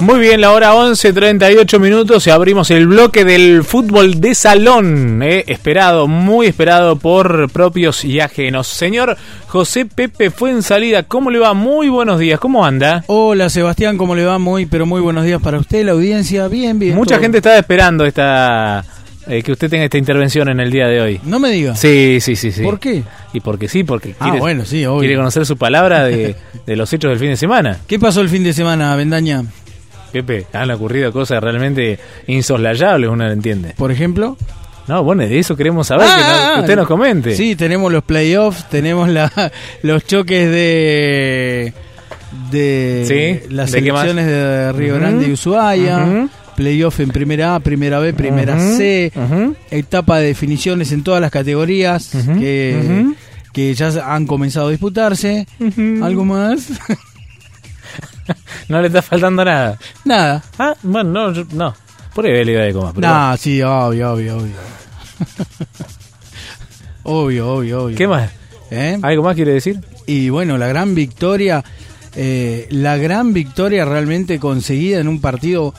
Muy bien, la hora 11:38 minutos y abrimos el bloque del fútbol de salón, esperado, muy esperado por propios y ajenos. Señor José Pepe Fuenzalida, ¿cómo le va? Muy buenos días, ¿cómo anda? Hola Sebastián, ¿cómo le va? Muy buenos días para usted, la audiencia, bien. Mucha gente estaba esperando que usted tenga esta intervención en el día de hoy. No me diga. Sí. ¿Por qué? Y porque quiere, obvio. Quiere conocer su palabra de los hechos del fin de semana. ¿Qué pasó el fin de semana, Bendaña? Pepe, han ocurrido cosas realmente insoslayables, uno no entiende. ¿Por ejemplo? No, bueno, de eso queremos saber, que usted nos comente. Sí, tenemos los playoffs, tenemos los choques de las selecciones de Río Grande y Ushuaia, playoff en primera A, primera B, primera C, etapa de definiciones en todas las categorías que ya han comenzado a disputarse. ¿Algo más? No le está faltando nada. Nada. Ah, bueno, no. Por ahí ve la idea de cómo. No, sí, obvio. obvio. ¿Qué más? ¿Algo más quiere decir? Y bueno, la gran victoria realmente conseguida en un partido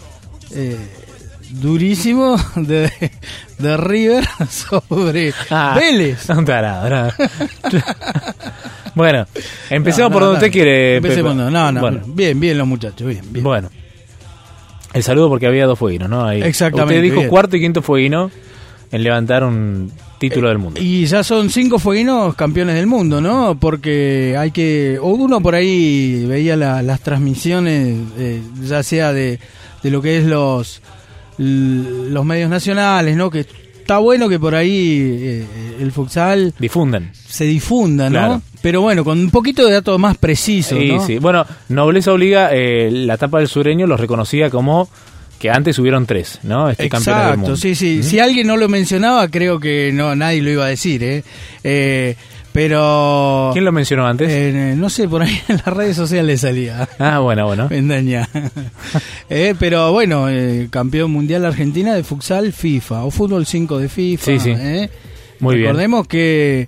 durísimo de River sobre Vélez. Un tarado. Bueno, empecemos por donde usted quiere. Empecemos, bueno. Bien los muchachos, bien. Bueno, el saludo porque había dos fueguinos, ¿no? Ahí. Exactamente. Usted dijo bien. Cuarto y quinto fueguino en levantar un título del mundo. Y ya son 5 fueguinos campeones del mundo, ¿no? Porque uno por ahí veía las transmisiones, ya sea de lo que es los medios nacionales, ¿no? Que está bueno que por ahí el futsal se difunda, ¿no? Claro. Pero bueno, con un poquito de datos más precisos, ¿no? Sí. Bueno, Nobleza Obliga, la etapa del sureño los reconocía como que antes hubieron 3, ¿no? Campeones del mundo. Sí. Si alguien no lo mencionaba, creo que nadie lo iba a decir, Pero... ¿Quién lo mencionó antes? No sé, por ahí en las redes sociales salía. Ah, bueno. Vendaña. Pero bueno, campeón mundial Argentina de futsal FIFA, o fútbol 5 de FIFA. Sí. Muy bien. Recordemos que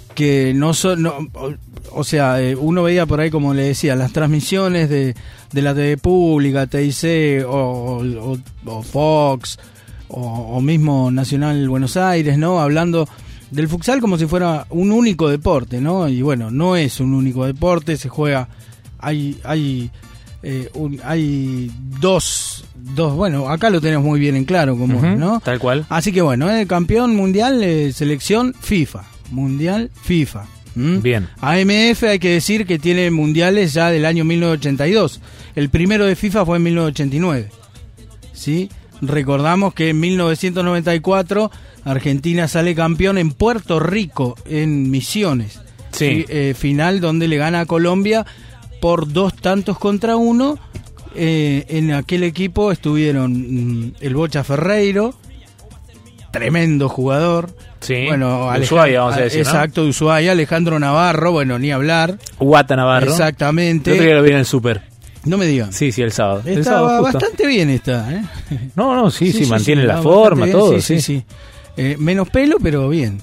uno veía por ahí, como le decía, las transmisiones de la TV pública, TIC o Fox o mismo Nacional Buenos Aires, ¿no? Hablando del futsal como si fuera un único deporte, ¿no? Y bueno, no es un único deporte, se juega, hay dos, bueno, acá lo tenemos muy bien en claro, como ¿no? Tal cual. Así que bueno, campeón mundial, selección FIFA, mundial FIFA. Bien. AMF, hay que decir que tiene mundiales ya del año 1982. El primero de FIFA fue en 1989. ¿Sí? Recordamos que en 1994 Argentina sale campeón en Puerto Rico, en Misiones. Sí. Final donde le gana a Colombia por 2-1. En aquel equipo estuvieron el Bocha Ferreiro, tremendo jugador. Sí, bueno, Ushuaia, vamos a decir, exacto, ¿no? Ushuaia, Alejandro Navarro, bueno, ni hablar. Guata Navarro. Exactamente. El otro día lo vi en el súper. No me digan. Sí, el sábado. Estaba bastante bien sí, mantiene la forma, bien, todo. Sí. Menos pelo, pero bien.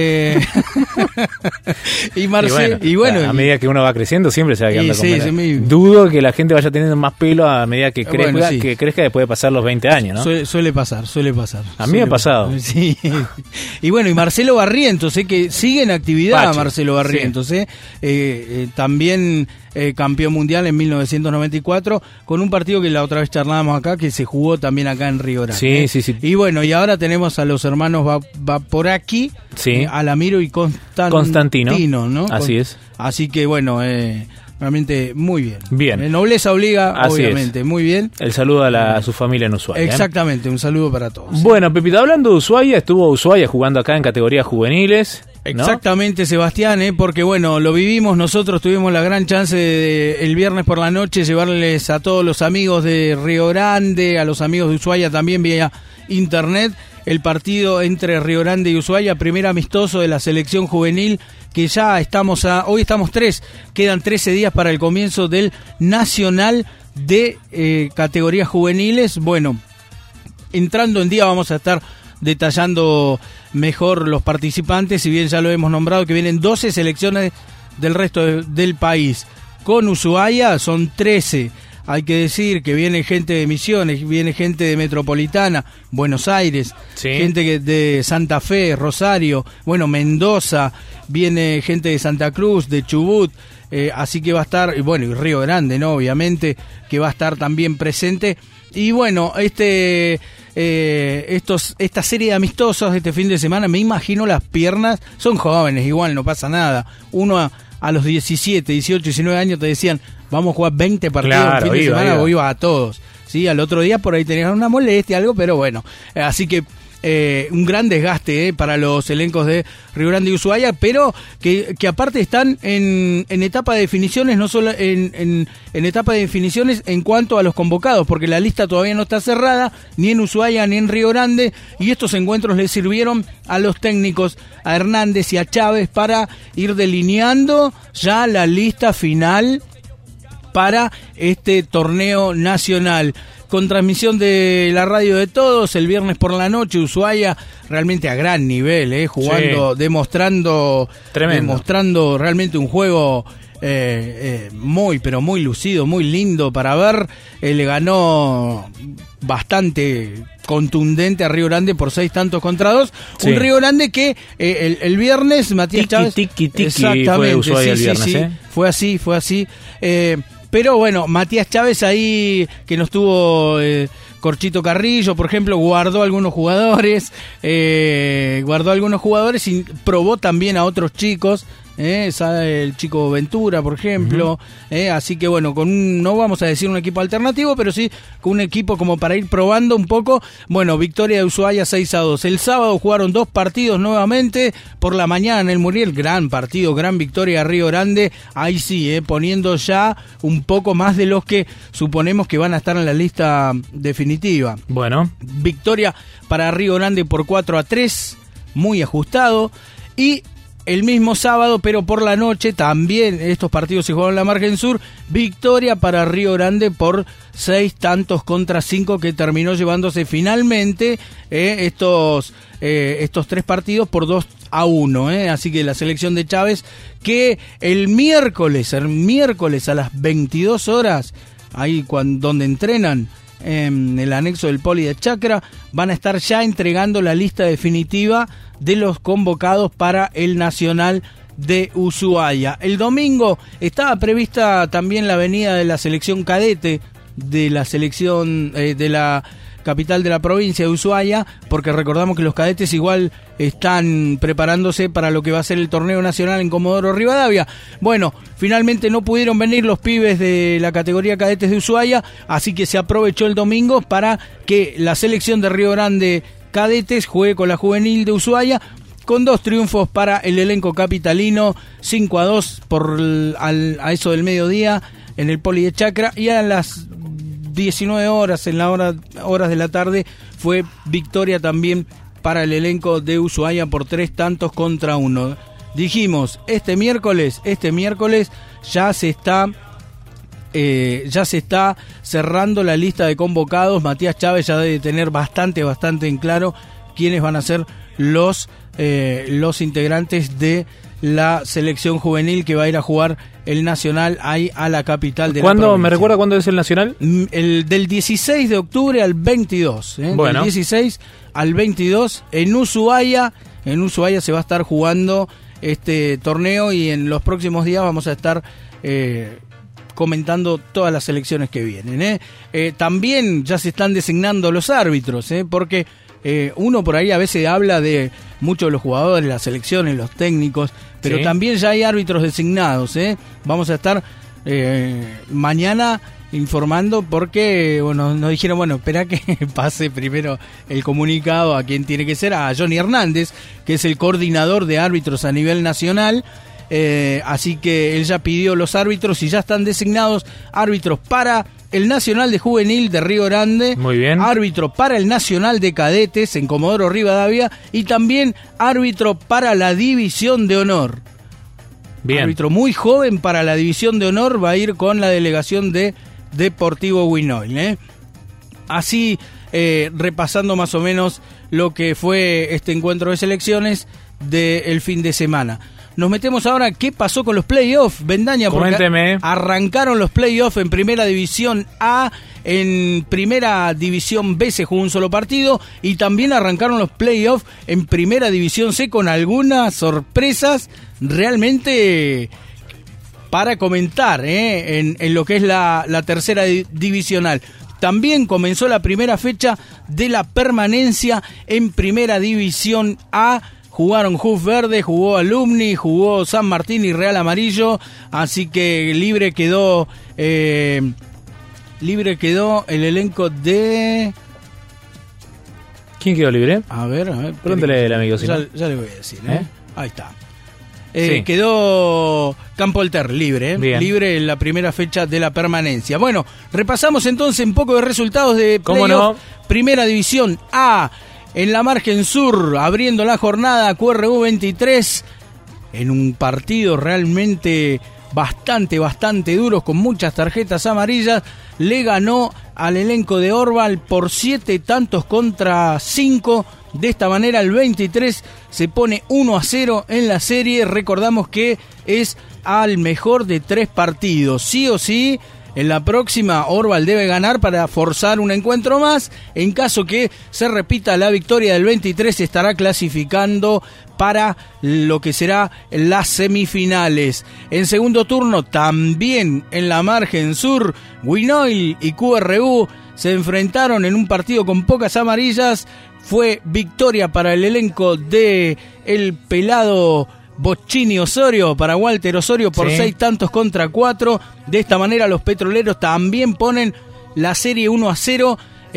Y Marcelo, y bueno, a medida que uno va creciendo siempre se va quedando con menos. Dudo que la gente vaya teniendo más pelo a medida que crezca, que crezca después de pasar los 20 años, ¿no? Suele pasar. A mí me ha pasado. Sí. Y bueno, y Marcelo Barrientos, que sigue en actividad. Pacho, Marcelo Barrientos, sí. También campeón mundial en 1994, con un partido que la otra vez charlábamos acá, que se jugó también acá en Río Grande. Sí. Y bueno, y ahora tenemos a los hermanos Vaporaki, Alamiro y Constantino, ¿no? Así es. Así que bueno, realmente muy bien. Bien. Nobleza Obliga, así obviamente, es. Muy bien. El saludo a su familia en Ushuaia. Exactamente, un saludo para todos. Bueno, Pepito, hablando de Ushuaia, estuvo Ushuaia jugando acá en categorías juveniles. ¿No? Exactamente, Sebastián, porque bueno, lo vivimos, nosotros tuvimos la gran chance de el viernes por la noche llevarles a todos los amigos de Río Grande, a los amigos de Ushuaia también vía internet, el partido entre Río Grande y Ushuaia, primer amistoso de la selección juvenil, que ya hoy estamos 3, quedan 13 días para el comienzo del Nacional de categorías juveniles. Bueno, entrando en día vamos a estar detallando mejor los participantes, si bien ya lo hemos nombrado, que vienen 12 selecciones del resto del país. Con Ushuaia son 13. hay que decir que viene gente de Misiones, viene gente de Metropolitana, Buenos Aires, gente de Santa Fe, Rosario, bueno, Mendoza, viene gente de Santa Cruz, de Chubut, así que va a estar, bueno, y Río Grande, ¿no? Obviamente, que va a estar también presente. Y bueno, esta serie de amistosos de este fin de semana, me imagino las piernas, son jóvenes, igual no pasa nada. Uno a los 17, 18, 19 años te decían, vamos a jugar 20 partidos el fin de semana, vos ibas a todos. ¿Sí? Al otro día por ahí tenías una molestia, algo, pero bueno, así que un gran desgaste para los elencos de Río Grande y Ushuaia, pero que aparte están en etapa de definiciones, no solo en etapa de definiciones en cuanto a los convocados, porque la lista todavía no está cerrada, ni en Ushuaia ni en Río Grande, y estos encuentros les sirvieron a los técnicos, a Hernández y a Chávez, para ir delineando ya la lista final para este torneo nacional. Con transmisión de la radio de todos, el viernes por la noche, Ushuaia realmente a gran nivel, jugando, demostrando realmente un juego muy, pero muy lucido, muy lindo para ver. Le ganó bastante contundente a Río Grande por 6 tantos contra 2. Sí. Un Río Grande que el viernes, Matías Chávez... Exactamente, fue Ushuaia el viernes, fue así. Pero bueno, Matías Chávez ahí, que nos tuvo Corchito Carrillo, por ejemplo, guardó algunos jugadores y probó también a otros chicos. El chico Ventura, por ejemplo, así que bueno, no vamos a decir un equipo alternativo, pero sí con un equipo como para ir probando un poco. Bueno, victoria de Ushuaia 6-2. El sábado jugaron 2 partidos nuevamente, por la mañana en el Muriel, gran partido, gran victoria de Río Grande, ahí sí, poniendo ya un poco más de los que suponemos que van a estar en la lista definitiva. Bueno, victoria para Río Grande por 4-3, muy ajustado. Y el mismo sábado, pero por la noche, también estos partidos se jugaron en la margen sur, victoria para Río Grande por 6 tantos contra 5, que terminó llevándose finalmente estos 3 partidos por 2-1. Así que la selección de Chávez, que el miércoles a las 22 horas, ahí donde entrenan, en el anexo del Poli de Chacra, van a estar ya entregando la lista definitiva de los convocados para el Nacional de Ushuaia. El domingo estaba prevista también la venida de la selección cadete de la selección de la capital de la provincia de Ushuaia, porque recordamos que los cadetes igual están preparándose para lo que va a ser el torneo nacional en Comodoro Rivadavia. Bueno, finalmente no pudieron venir los pibes de la categoría cadetes de Ushuaia, así que se aprovechó el domingo para que la selección de Río Grande cadetes juegue con la juvenil de Ushuaia, con 2 triunfos para el elenco capitalino, 5-2 a eso del mediodía en el Poli de Chacra, y a las 19 horas, en las horas de la tarde, fue victoria también para el elenco de Ushuaia por 3 tantos contra 1. Dijimos, este miércoles ya se está cerrando la lista de convocados. Matías Chávez ya debe tener bastante en claro quiénes van a ser los integrantes de la selección juvenil que va a ir a jugar el Nacional ahí a la capital de la provincia. ¿Me recuerda cuándo es el Nacional? Del 16 de octubre al 22. Bueno. Del 16 al 22 en Ushuaia. En Ushuaia se va a estar jugando este torneo, y en los próximos días vamos a estar comentando todas las selecciones que vienen. También ya se están designando los árbitros, porque uno por ahí a veces habla de muchos de los jugadores, las selecciones, los técnicos, pero sí, también ya hay árbitros designados. Vamos a estar mañana informando, porque bueno, nos dijeron, espera que pase primero el comunicado a quien tiene que ser, a Johnny Hernández, que es el coordinador de árbitros a nivel nacional. Así que él ya pidió los árbitros y ya están designados árbitros para el Nacional de Juvenil de Río Grande. Muy bien. Árbitro para el Nacional de Cadetes en Comodoro Rivadavia, y también árbitro para la División de Honor. Bien. Árbitro muy joven para la División de Honor, va a ir con la delegación de Deportivo Huinoil. Así, repasando más o menos lo que fue este encuentro de selecciones del fin de semana. nos metemos ahora qué pasó con los playoffs, Bendaña, porque Coménteme. arrancaron los playoffs en Primera División A, en Primera División B se jugó un solo partido y también arrancaron los playoffs en Primera División C con algunas sorpresas realmente para comentar en lo que es la tercera divisional. También comenzó la primera fecha de la permanencia en Primera División A. Jugaron Juf Verde, jugó Alumni, jugó San Martín y Real Amarillo, así que libre quedó el elenco de... ¿Quién quedó libre? A ver. Pregúntale el amigo. Ya le voy a decir, Ahí está. Sí. Quedó Campo Alter libre, libre en la primera fecha de la permanencia. Bueno, repasamos entonces un poco de resultados de playoff. No? Primera División A, en la margen sur, abriendo la jornada, QRU 23, en un partido realmente bastante duros, con muchas tarjetas amarillas, le ganó al elenco de Orval por 7 tantos contra 5. De esta manera el 23 se pone 1-0 en la serie. Recordamos que es al mejor de 3 partidos. Sí o sí, en la próxima Orval debe ganar para forzar un encuentro más. En caso que se repita la victoria del 23, se estará clasificando para lo que será las semifinales. En segundo turno, también en la margen sur, Winoil y QRU se enfrentaron en un partido con pocas amarillas. Fue victoria para el elenco de el pelado Bocchini Osorio, para Walter Osorio por 6 tantos contra 4. De esta manera los petroleros también ponen la serie 1-0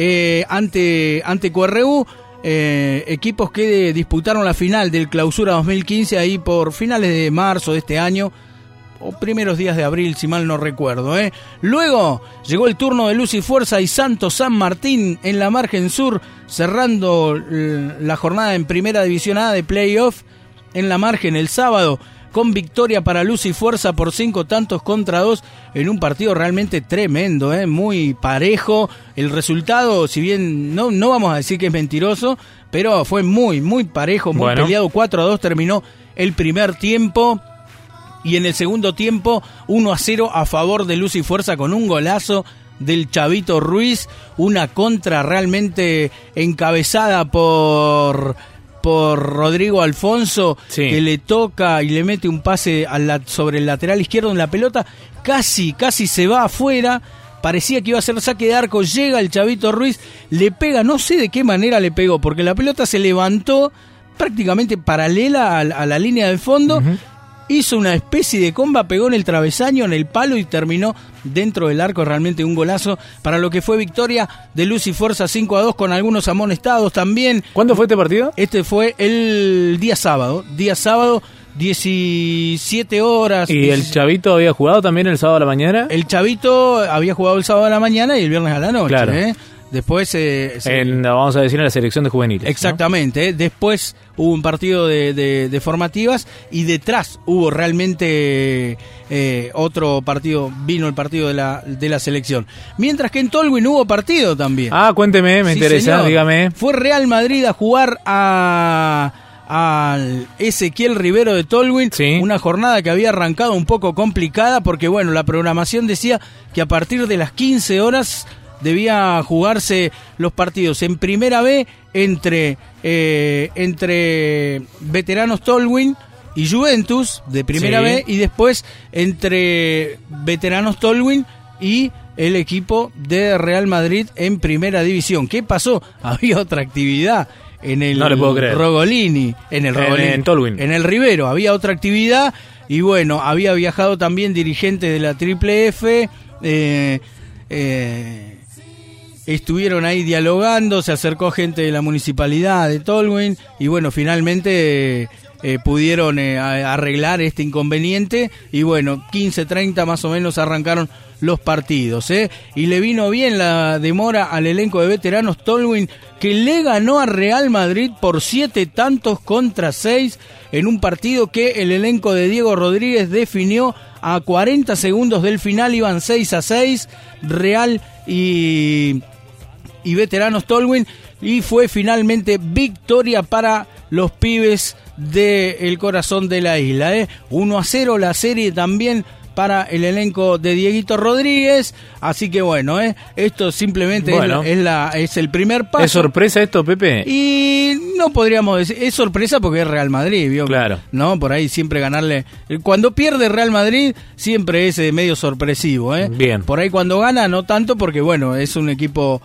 ante QRU. Equipos que disputaron la final del Clausura 2015 ahí por finales de marzo de este año o primeros días de abril, si mal no recuerdo. Luego llegó el turno de Luz y Fuerza y Santos San Martín en la margen sur, cerrando la jornada en Primera División A de playoff en la margen el sábado, con victoria para Luz y Fuerza por 5 tantos contra 2 en un partido realmente tremendo, muy parejo. El resultado, si bien no vamos a decir que es mentiroso, pero fue muy parejo, muy peleado. 4-2 terminó el primer tiempo. Y en el segundo tiempo, 1-0 a favor de Luz y Fuerza con un golazo del Chavito Ruiz. Una contra realmente encabezada por Rodrigo Alfonso, que le toca y le mete un pase sobre el lateral izquierdo en la pelota. Casi se va afuera. Parecía que iba a ser saque de arco. Llega el Chavito Ruiz, le pega, no sé de qué manera le pegó, porque la pelota se levantó prácticamente paralela a la línea de fondo. Hizo una especie de comba, pegó en el travesaño, en el palo y terminó dentro del arco. Realmente un golazo para lo que fue victoria de Luz y Fuerza 5-2 con algunos amonestados también. ¿Cuándo fue este partido? Este fue el día sábado, 17 horas. ¿Y el Chavito había jugado también el sábado a la mañana? El Chavito había jugado el sábado a la mañana y el viernes a la noche. Claro. Después vamos a decir, en la selección de juveniles. Exactamente, ¿no? Después hubo un partido de formativas y detrás hubo realmente otro partido, vino el partido de la selección. Mientras que en Tolwyn hubo partido también. Cuénteme, me interesa, señor. Dígame. Fue Real Madrid a jugar al Ezequiel Rivero de Tolwyn, una jornada que había arrancado un poco complicada porque la programación decía que a partir de las 15 horas debía jugarse los partidos en Primera B entre Veteranos Tolwyn y Juventus de Primera B, y después entre Veteranos Tolwyn y el equipo de Real Madrid en Primera División. ¿Qué pasó? Había otra actividad en el Rogolini, en Tolwyn. En el Rivero había otra actividad y había viajado también dirigentes de la Triple F. Estuvieron ahí dialogando, se acercó gente de la municipalidad de Tolwyn y finalmente pudieron arreglar este inconveniente y 15:30 más o menos arrancaron los partidos, y le vino bien la demora al elenco de Veteranos Tolwyn, que le ganó a Real Madrid por 7 tantos contra 6 en un partido que el elenco de Diego Rodríguez definió a 40 segundos del final. Iban 6-6 Real y Veteranos Tolwyn, y fue finalmente victoria para los pibes del corazón de la isla. 1-0 la serie también para el elenco de Dieguito Rodríguez, así que bueno, esto simplemente es el primer paso. ¿Es sorpresa esto, Pepe? Y no podríamos decir, es sorpresa porque es Real Madrid, ¿vio? Claro. No, por ahí siempre ganarle, cuando pierde Real Madrid siempre es medio sorpresivo, Bien. Por ahí cuando gana no tanto porque bueno, es un equipo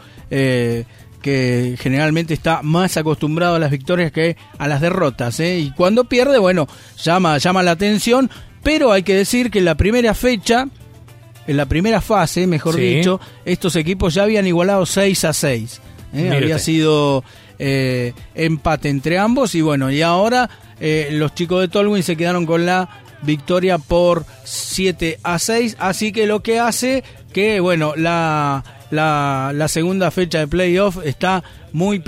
que generalmente está más acostumbrado a las victorias que a las derrotas, y cuando pierde, bueno, llama la atención. Pero hay que decir que en la primera fecha, en la primera fase, mejor dicho, estos equipos ya habían igualado 6-6. Había sido empate entre ambos y bueno, y ahora los chicos de Tolwyn se quedaron con la victoria por 7-6, así que lo que hace que, bueno, la segunda fecha de playoff está muy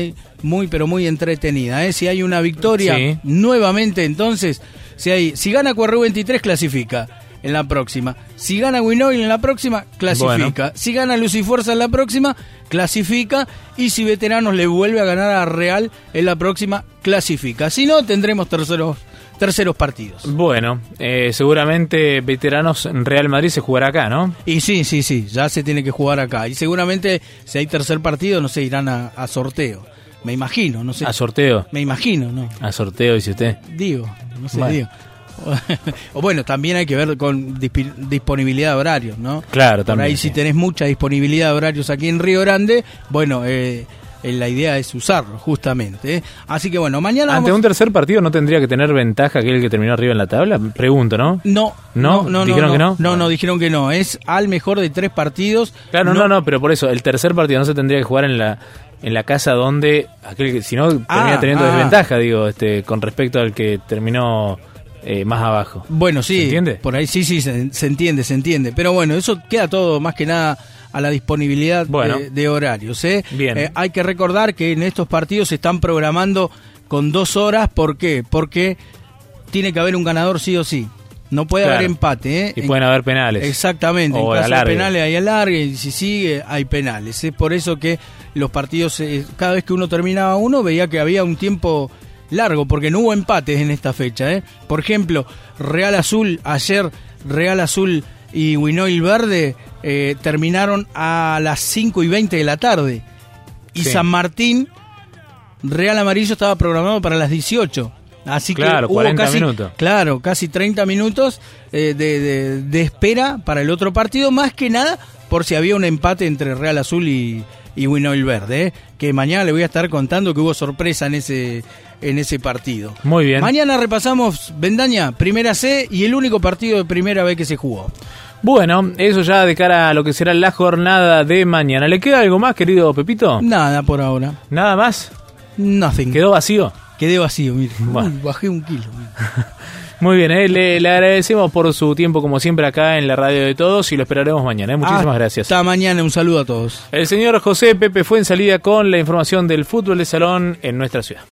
entretenida. Si hay una victoria nuevamente, entonces, si gana Cuervo 23, clasifica en la próxima. Si gana Winoil en la próxima, clasifica. Bueno. Si gana Lucifuerza en la próxima, clasifica. Y si Veteranos le vuelve a ganar a Real en la próxima, clasifica. Si no, tendremos terceros partidos. Bueno, seguramente Veteranos Real Madrid se jugará acá, ¿no? Y sí, ya se tiene que jugar acá. Y seguramente si hay tercer partido, no sé, irán a sorteo. Me imagino, no sé. ¿A sorteo? Me imagino, ¿no? A sorteo, dice usted. Digo, no sé, digo. O bueno, también hay que ver con disponibilidad de horarios, ¿no? Claro, también. Por ahí si tenés mucha disponibilidad de horarios aquí en Río Grande, bueno, la idea es usarlo, justamente. Así que bueno, mañana ante un tercer partido no tendría que tener ventaja aquel que terminó arriba en la tabla, pregunto, ¿no? No. ¿Dijeron que no? No, dijeron que no, es al mejor de 3 partidos. Claro, no, pero por eso, el tercer partido no se tendría que jugar en la casa donde aquel que si no termina teniendo desventaja, digo, con respecto al que terminó más abajo. Bueno, sí, ¿se entiende? Por ahí sí, se entiende, pero bueno, eso queda todo más que nada a la disponibilidad de horarios. Bien. Hay que recordar que en estos partidos se están programando con 2 horas. ¿Por qué? Porque tiene que haber un ganador sí o sí. No puede haber empate. Y pueden haber penales. Exactamente. O en caso de alargue. penales hay alargue, y si sigue hay penales. Es por eso que los partidos, cada vez que uno terminaba uno, veía que había un tiempo largo, porque no hubo empates en esta fecha. Por ejemplo, Real Azul, ayer Real Azul y Winoil Verde terminaron a las 5:20 de la tarde. Y San Martín, Real Amarillo estaba programado para las 18. Así que hubo 40 minutos. Claro, casi 30 minutos de espera para el otro partido, más que nada por si había un empate entre Real Azul y Winoil Verde, que mañana le voy a estar contando que hubo sorpresa en ese partido. Muy bien. Mañana repasamos Bendaña, Primera C, y el único partido de Primera B que se jugó. Bueno, eso ya de cara a lo que será la jornada de mañana. ¿Le queda algo más, querido Pepito? Nada por ahora. ¿Nada más? Nothing. ¿Quedó vacío? Quedé vacío, mire. Bueno. Bajé 1 kilo. Muy bien, le agradecemos por su tiempo como siempre acá en la radio de todos y lo esperaremos mañana. Muchísimas gracias. Hasta mañana, un saludo a todos. El señor José Pepe Fuenzalida con la información del fútbol de salón en nuestra ciudad.